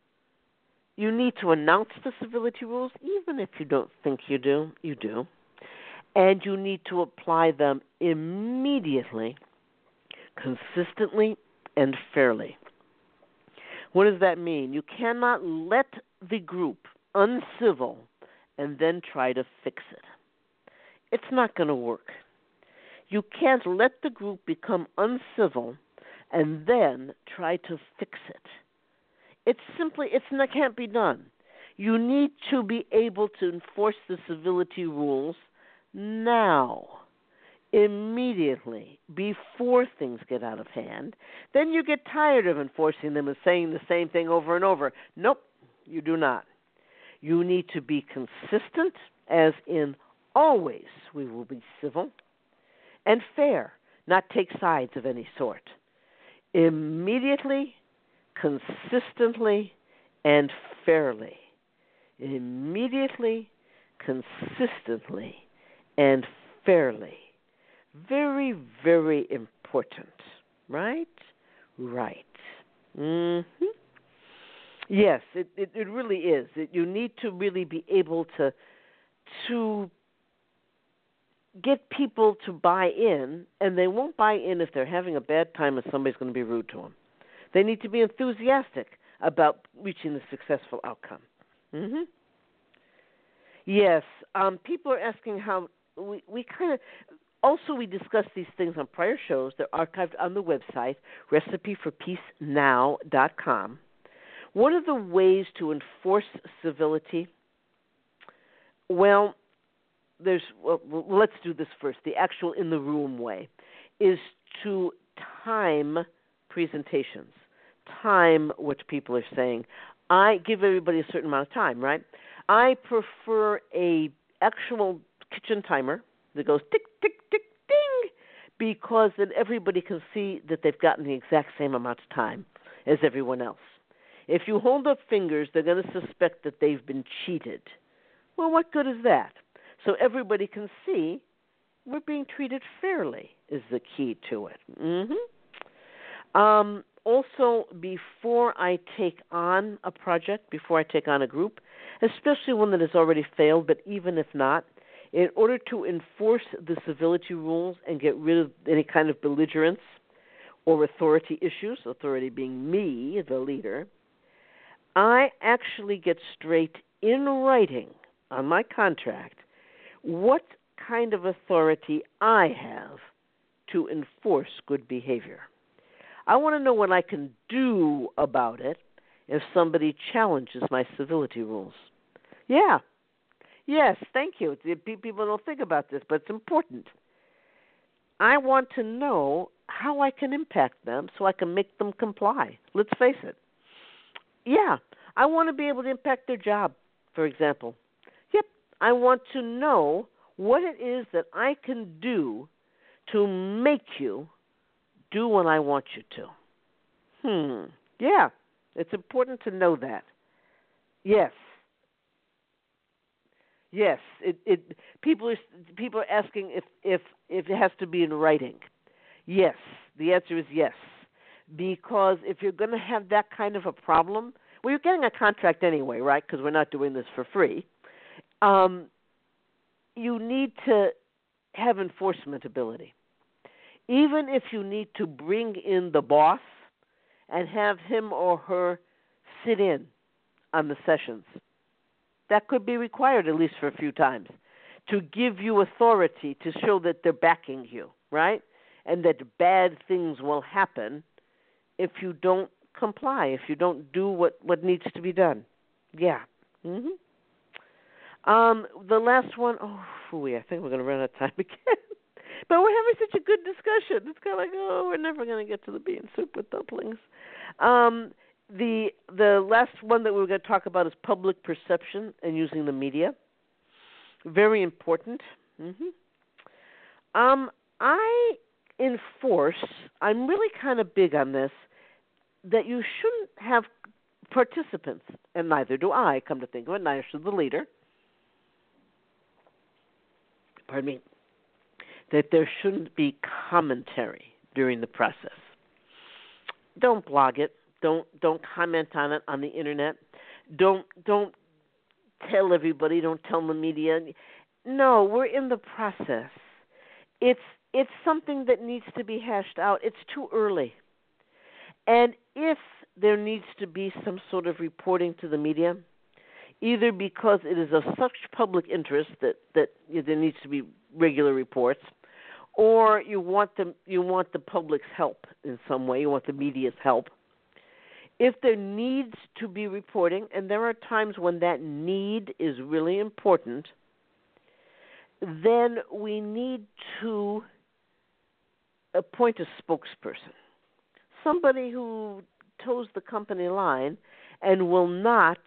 you need to announce the civility rules, even if you don't think you do, you do. And you need to apply them immediately, consistently, and fairly. What does that mean? You cannot let the group uncivil and then try to fix it. It's not going to work. You can't let the group become uncivil and then try to fix it. It's simply, it's not, can't be done. You need to be able to enforce the civility rules now, immediately, before things get out of hand. Then you get tired of enforcing them and saying the same thing over and over. Nope, you do not. You need to be consistent, as in always we will be civil, and fair, not take sides of any sort. Immediately, consistently, and fairly. Immediately, consistently, and fairly. Very, very important, right? Right. Mm-hmm. Yes, it, it, it really is. It, you need to really be able to to get people to buy in, and they won't buy in if they're having a bad time and somebody's going to be rude to them. They need to be enthusiastic about reaching the successful outcome. Mm-hmm. Yes, um, people are asking how we, we kind of, also we discussed these things on prior shows. They're archived on the website, recipe for peace now dot com. One of the ways to enforce civility, well, there's well, let's do this first. The actual in the room way is to time presentations, time what people are saying. I give everybody a certain amount of time, right? I prefer a actual kitchen timer that goes tick, tick, tick, ding, because then everybody can see that they've gotten the exact same amount of time as everyone else. If you hold up fingers, they're going to suspect that they've been cheated. Well, what good is that? So everybody can see we're being treated fairly is the key to it. Mm-hmm. Um, also, before I take on a project, before I take on a group, especially one that has already failed, but even if not, in order to enforce the civility rules and get rid of any kind of belligerence or authority issues, authority being me, the leader, I actually get straight in writing on my contract what kind of authority I have to enforce good behavior. I want to know what I can do about it if somebody challenges my civility rules. Yeah. Yes, thank you. People don't think about this, but it's important. I want to know how I can impact them so I can make them comply. Let's face it. Yeah, I want to be able to impact their job, for example. Yep, I want to know what it is that I can do to make you do what I want you to. Hmm. Yeah, it's important to know that. Yes. Yes. It. It. People are. People are asking if if if it has to be in writing. Yes. The answer is yes. Because if you're going to have that kind of a problem, well, you're getting a contract anyway, right? Because we're not doing this for free. Um, you need to have enforcement ability. Even if you need to bring in the boss and have him or her sit in on the sessions, that could be required at least for a few times to give you authority to show that they're backing you, right? And that bad things will happen if you don't comply, if you don't do what, what needs to be done. Yeah. Mm-hmm. Um, the last one, oh, phooey, I think we're going to run out of time again. But we're having such a good discussion. It's kind of like, oh, we're never going to get to the bean soup with dumplings. Um, the the last one that we're going to talk about is public perception and using the media. Very important. Mm-hmm. Um, I enforce. I'm really kind of big on this. That you shouldn't have participants, and neither do I. Come to think of it, neither should the leader. Pardon me. That there shouldn't be commentary during the process. Don't blog it. Don't don't comment on it on the internet. Don't don't tell everybody. Don't tell the media. No, we're in the process. It's it's something that needs to be hashed out. It's too early. And if there needs to be some sort of reporting to the media, either because it is of such public interest that, that there needs to be regular reports, or you want the you want the public's help in some way, you want the media's help. If there needs to be reporting, and there are times when that need is really important, then we need to appoint a spokesperson, somebody who toes the company line and will not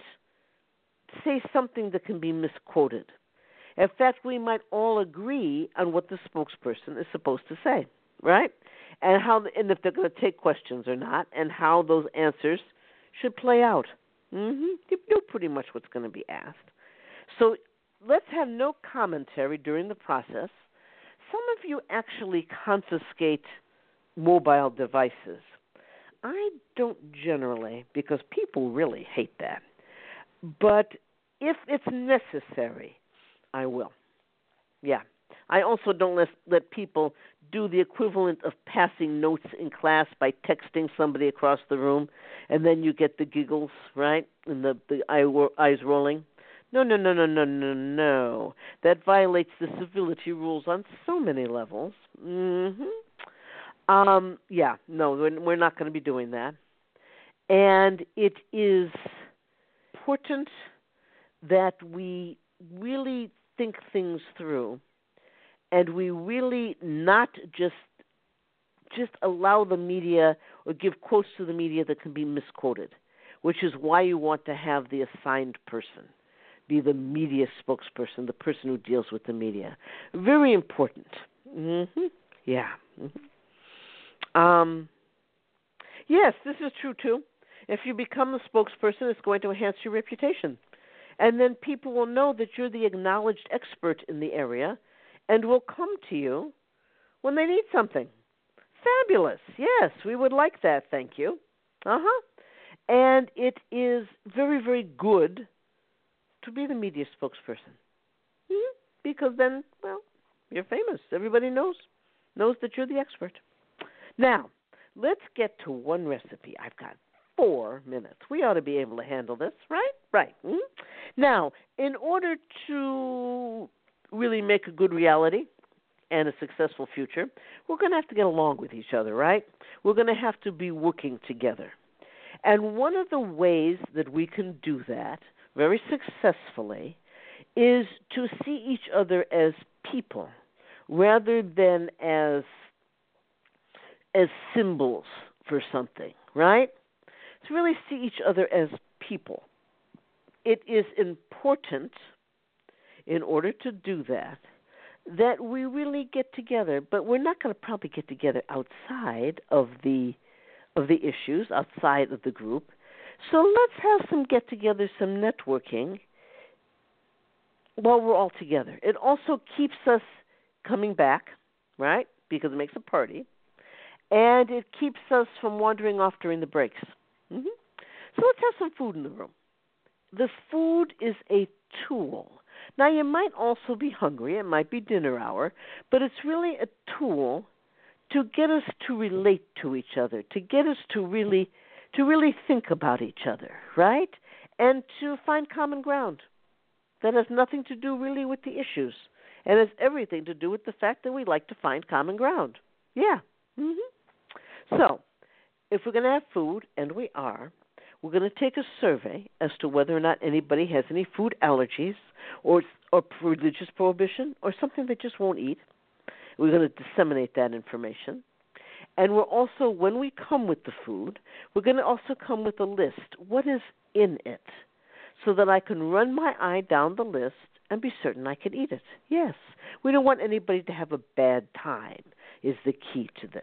say something that can be misquoted. In fact, we might all agree on what the spokesperson is supposed to say, right? And how, and if they're going to take questions or not, and how those answers should play out. Mm-hmm. You know pretty much what's going to be asked. So let's have no commentary during the process. Some of you actually confiscate mobile devices. I don't generally, because people really hate that. But if it's necessary, I will. Yeah. I also don't let, let people do the equivalent of passing notes in class by texting somebody across the room, and then you get the giggles, right, and the, the eye, eyes rolling. No, no, no, no, no, no, no. That violates the civility rules on so many levels. Mm-hmm. Um, yeah, no, we're, we're not going to be doing that. And it is important that we really think things through, and we really not just just allow the media or give quotes to the media that can be misquoted, which is why you want to have the assigned person be the media spokesperson, the person who deals with the media. Very important. Mm-hmm. Yeah. Mm-hmm. Um, yes, this is true too. If you become the spokesperson, it's going to enhance your reputation. And then people will know that you're the acknowledged expert in the area and will come to you when they need something. Fabulous. Yes, we would like that. Thank you. Uh-huh. And it is very, very good to be the media spokesperson. Mm-hmm. Because then, well, you're famous. Everybody knows, knows that you're the expert. Now, let's get to one recipe. I've got four minutes. We ought to be able to handle this, right? Right. Mm-hmm. Now, in order to really make a good reality and a successful future, we're going to have to get along with each other, right? We're going to have to be working together. And one of the ways that we can do that very successfully is to see each other as people rather than as as symbols for something, right? To really see each other as people. It is important, in order to do that, that we really get together, but we're not going to probably get together outside of the of the issues, outside of the group. So let's have some get-together, some networking while we're all together. It also keeps us coming back, right, because it makes a party, and it keeps us from wandering off during the breaks. Mm-hmm. So let's have some food in the room. The food is a tool. Now, you might also be hungry. It might be dinner hour, but it's really a tool to get us to relate to each other, to get us to really to really think about each other, right? And to find common ground. That has nothing to do really with the issues, and has everything to do with the fact that we like to find common ground. Yeah. Mm-hmm. So, if we're going to have food, and we are, we're going to take a survey as to whether or not anybody has any food allergies or or religious prohibition or something they just won't eat. We're going to disseminate that information. And we're also, when we come with the food, we're going to also come with a list. What is in it? So that I can run my eye down the list and be certain I can eat it. Yes. We don't want anybody to have a bad time is the key to this.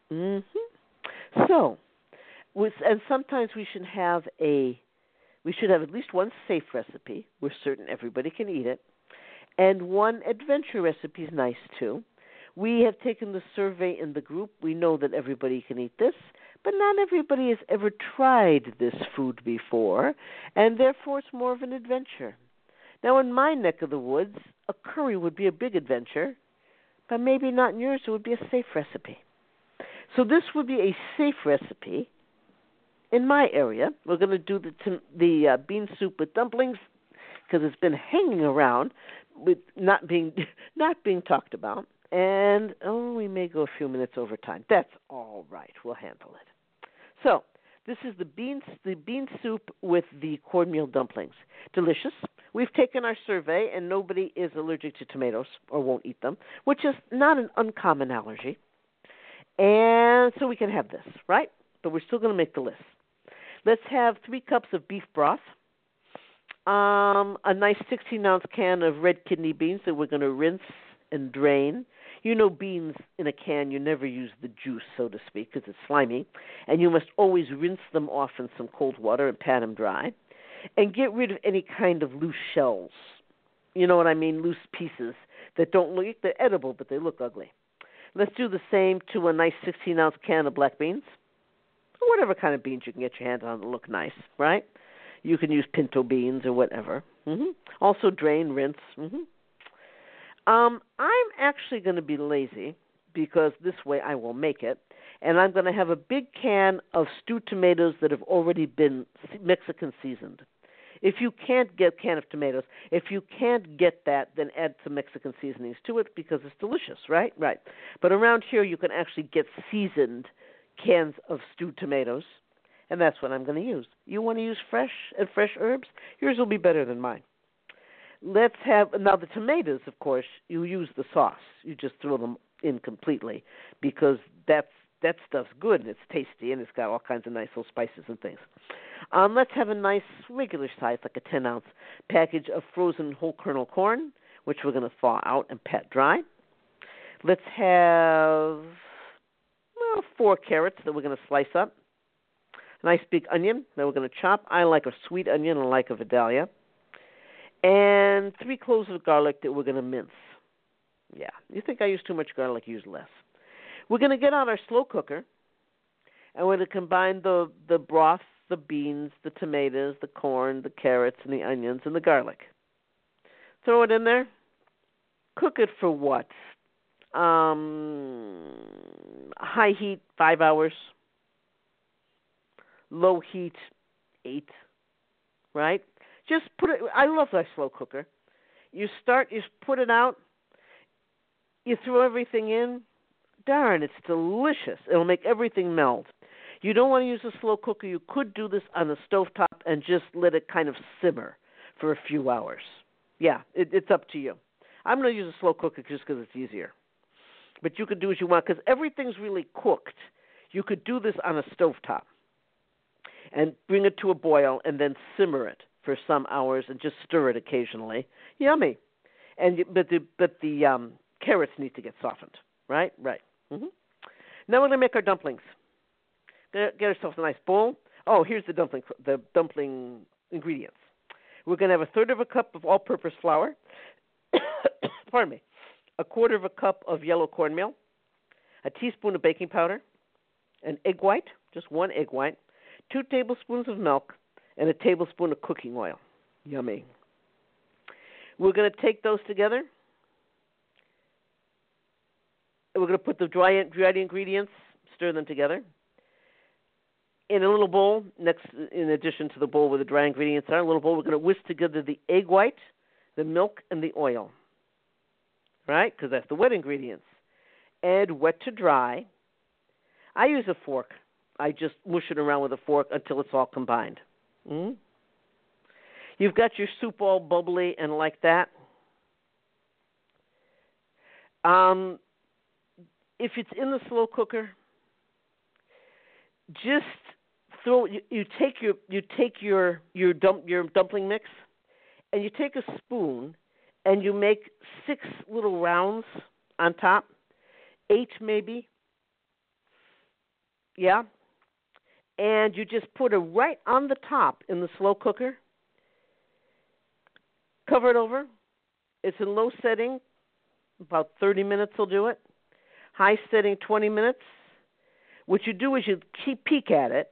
Mm-hmm. So, with, and sometimes we should have a, we should have at least one safe recipe. We're certain everybody can eat it. And one adventure recipe is nice too. We have taken the survey in the group. We know that everybody can eat this, but not everybody has ever tried this food before, and therefore it's more of an adventure. Now, in my neck of the woods, a curry would be a big adventure, but maybe not in yours. It would be a safe recipe. So this would be a safe recipe in my area. We're going to do the the uh, bean soup with dumplings because it's been hanging around with not being not being talked about. And, oh, we may go a few minutes over time. That's all right. We'll handle it. So this is the bean, the bean soup with the cornmeal dumplings. Delicious. We've taken our survey, and nobody is allergic to tomatoes or won't eat them, which is not an uncommon allergy. And so we can have this, right? But we're still going to make the list. Let's have three cups of beef broth, um, a nice sixteen-ounce can of red kidney beans that we're going to rinse and drain. You know, beans in a can, you never use the juice, so to speak, because it's slimy. And you must always rinse them off in some cold water and pat them dry. And get rid of any kind of loose shells. You know what I mean? Loose pieces that don't look, they're edible, but they look ugly. Let's do the same to a nice sixteen-ounce can of black beans. Or whatever kind of beans you can get your hands on that look nice, right? You can use pinto beans or whatever. Mm-hmm. Also drain, rinse. Mm-hmm. Um, I'm actually going to be lazy because this way I will make it, and I'm going to have a big can of stewed tomatoes that have already been Mexican seasoned. If you can't get a can of tomatoes, if you can't get that, then add some Mexican seasonings to it because it's delicious, right? Right. But around here you can actually get seasoned cans of stewed tomatoes, and that's what I'm going to use. You want to use fresh and fresh herbs? Yours will be better than mine. Let's have, now the tomatoes, of course, you use the sauce. You just throw them in completely because that's, that stuff's good and it's tasty and it's got all kinds of nice little spices and things. Um, let's have a nice regular size, like a ten-ounce package of frozen whole kernel corn, which we're going to thaw out and pat dry. Let's have, well, four carrots that we're going to slice up. A nice big onion that we're going to chop. I like a sweet onion and I like a Vidalia. And three cloves of garlic that we're going to mince. Yeah, you think I use too much garlic, use less. We're going to get out our slow cooker, and we're going to combine the, the broth, the beans, the tomatoes, the corn, the carrots, and the onions, and the garlic. Throw it in there. Cook it for what? Um, high heat, five hours. Low heat, eight. Right? Just put it, I love that slow cooker. You start, you put it out, you throw everything in. Darn, it's delicious. It'll make everything melt. You don't want to use a slow cooker. You could do this on the stovetop and just let it kind of simmer for a few hours. Yeah, it, it's up to you. I'm going to use a slow cooker just because it's easier. But you could do as you want because everything's really cooked. You could do this on a stovetop and bring it to a boil and then simmer it for some hours and just stir it occasionally. Yummy. And but the but the um, carrots need to get softened. Right, right. Mm-hmm. Now we're going to make our dumplings. Get, get ourselves a nice bowl. Oh, here's the dumpling the dumpling ingredients. We're going to have a third of a cup of all-purpose flour. Pardon me. A quarter of a cup of yellow cornmeal. A teaspoon of baking powder. An egg white, just one egg white. Two tablespoons of milk. And a tablespoon of cooking oil. Yummy. We're going to take those together. We're going to put the dry, dry ingredients, stir them together. In a little bowl, next, in addition to the bowl where the dry ingredients are, a little bowl, we're going to whisk together the egg white, the milk, and the oil. Right? Because that's the wet ingredients. Add wet to dry. I use a fork. I just mush it around with a fork until it's all combined. Mm-hmm. You've got your soup all bubbly and like that. Um, if it's in the slow cooker, just throw you, you take your you take your your dump your dumpling mix, and you take a spoon, and you make six little rounds on top, eight maybe. Yeah. And you just put it right on the top in the slow cooker. Cover it over. It's in low setting. About thirty minutes will do it. High setting, twenty minutes. What you do is you keep peek at it,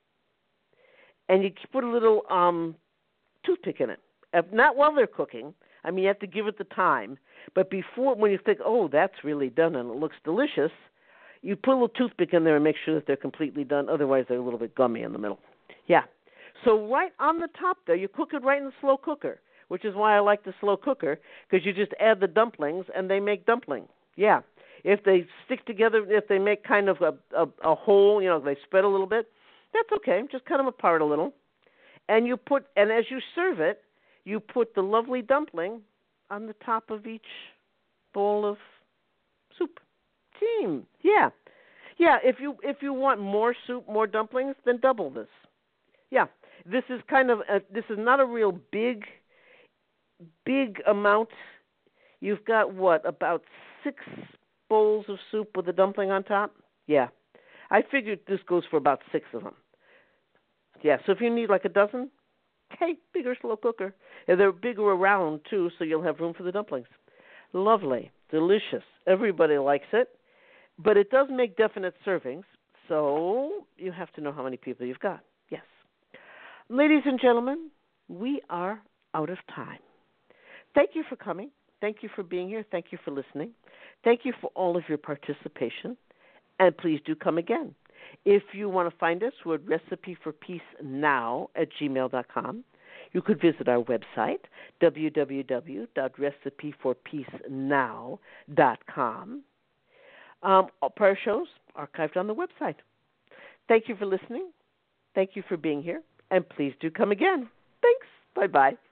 and you put a little um, toothpick in it. If not while they're cooking. I mean, you have to give it the time. But before, when you think, oh, that's really done and it looks delicious, you put a little toothpick in there and make sure that they're completely done. Otherwise, they're a little bit gummy in the middle. Yeah. So right on the top there, you cook it right in the slow cooker, which is why I like the slow cooker, because you just add the dumplings and they make dumpling. Yeah. If they stick together, if they make kind of a, a, a hole, you know, they spread a little bit, that's okay. Just cut them apart a little. And you put, and as you serve it, you put the lovely dumpling on the top of each bowl of soup. Team. Yeah. Yeah, if you if you want more soup, more dumplings, then double this. Yeah. This is kind of a, this is not a real big big amount. You've got what, about six bowls of soup with a dumpling on top? Yeah. I figured this goes for about six of them. Yeah, so if you need like a dozen, okay, bigger slow cooker. And they're bigger around too, so you'll have room for the dumplings. Lovely. Delicious. Everybody likes it. But it does make definite servings, so you have to know how many people you've got. Yes. Ladies and gentlemen, we are out of time. Thank you for coming. Thank you for being here. Thank you for listening. Thank you for all of your participation. And please do come again. If you want to find us, we're at recipe for peace now at gmail dot com. You could visit our website, w w w dot recipe for peace now dot com. Um, all prior shows archived on the website. Thank you for listening. Thank you for being here. And please do come again. Thanks. Bye-bye.